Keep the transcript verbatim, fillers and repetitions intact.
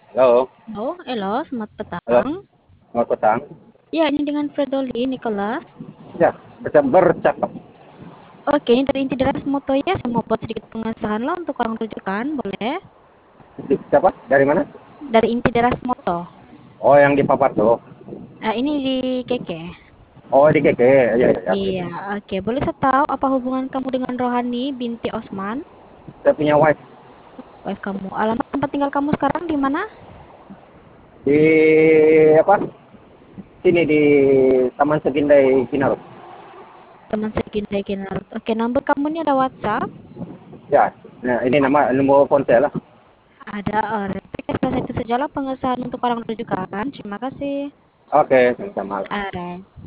Halo, Halo, halo, selamat halo, petang. selamat petang. Ya, ini dengan Fredoli Nicholas. Ya, bisa bercakap. Oke, ini dari Inti Deras Moto ya. Saya mau buat sedikit pengesahan lah untuk orang rujukan, boleh? Siapa? Dari mana? Dari Inti Deras Moto. Oh, yang di Papar tuh. Nah, ini di Keke. Oh, di Keke. Ya, ya, ya. Iya, oke. Boleh saya tahu apa hubungan kamu dengan Rohani binti Osman? Saya punya wife Wife kamu. Alamat tempat tinggal kamu sekarang di mana? di apa? Sini di Taman Segindai Kinarut. Teman Sekindai Kinarut. Oke, nomor kamu ini ada WhatsApp? Ya, nah, ini nama nomor ponsel lah. Ada. Oh, oke, saya itu sajalah pengesahan untuk orang rujukan. Terima kasih. Oke, sama-sama. Ada.